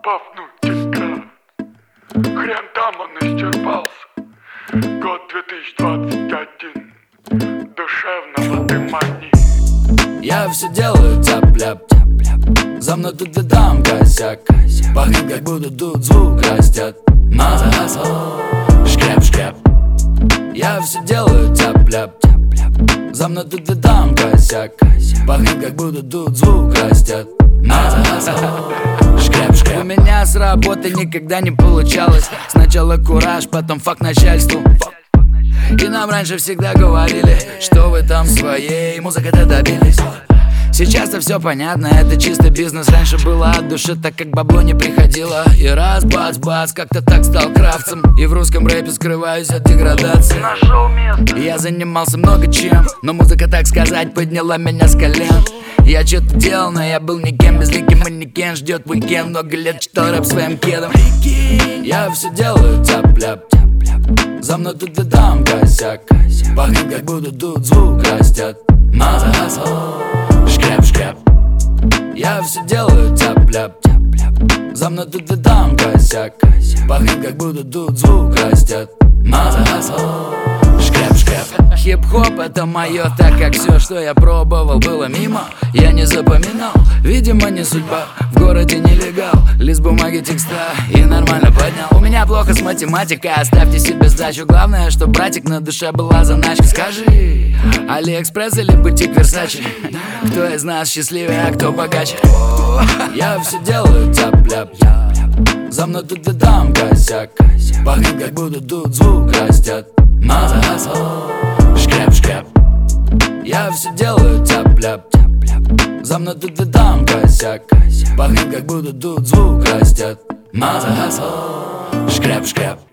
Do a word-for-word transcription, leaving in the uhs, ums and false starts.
бафнуть тебя. Хрен там он исчерпался. Год две тысячи двадцать один. Душевного ты мани. Я все делаю тяп-ляп, за мной тут и там косяк. Пахнет, как будто тут звук растет. Маза, шкряп-шкряп. Я все делаю тяп-ляп, за мной тут и там косяк. Пахнет, как будто тут звук растет. Маза, шкряп-шкряп. У меня с работы никогда не получалось. Сначала кураж, потом факт начальству. И нам раньше всегда говорили, что вы там своей музыкой-то добились. Сейчас-то все понятно, это чисто бизнес. Раньше было от души, так как бабло не приходило. И раз, бац-бац, как-то так стал крафтом. И в русском рэпе скрываюсь от деградации. Нашел место. Я занимался много чем, но музыка, так сказать, подняла меня с колен. Я что-то делал, но я был никем. Без лики манекен, ждет уикенд. Много лет читал рэп своим кедом. Я все делаю тяп-ляп, за мной тут и там косяк. Пахнет, как будто тут звук растет. Маза, шкряп-шкряп. Я все делаю тяп-ляп, за мной тут и там косяк. Пахнет, как будто тут звук растет. Маза, шкряп-шкряп. Хип-хоп это мое, так как все, что я пробовал, было мимо. Я не запоминал, видимо не судьба. В городе нелегал, лист бумаги, текста и нормально поднял. У меня плохо с математикой, оставьте себе сдачу. Главное, что братик на душе была заначка. Скажи, Алиэкспресс или бутик Версачи? Кто из нас счастливее, а кто богаче? Я все делаю тяп-ляп, за мной тут и там косяк. Пахнет, как будто тут звук растет. Маза, шкряп-шкряп. Я все делаю тяп-ляп, за мной тут и там косяк. Пахнет, как будто тут звук растет. Маза, шкряп-шкряп.